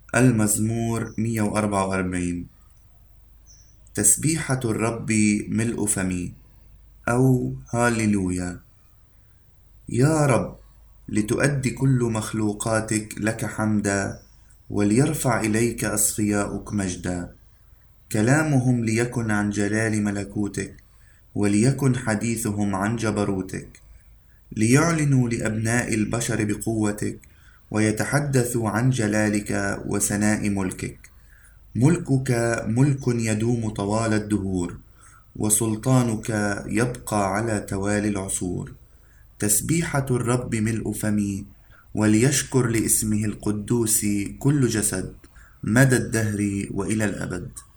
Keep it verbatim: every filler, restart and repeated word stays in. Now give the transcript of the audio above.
المزمور مئة وأربعة وأربعين. تسبيحة الرب ملء فمي، أو هاليلويا. يا رب، لتؤدي كل مخلوقاتك لك حمدا، وليرفع إليك أصفياؤك مجدا. كلامهم ليكن عن جلال ملكوتك، وليكن حديثهم عن جبروتك. ليعلنوا لأبناء البشر بقوتك، ويتحدثوا عن جلالك وسناء ملكك. ملكك ملك يدوم طوال الدهور، وسلطانك يبقى على توالي العصور. تسبيحة الرب ملء فمي، وليشكر لاسمه القدوس كل جسد، مدى الدهر وإلى الأبد.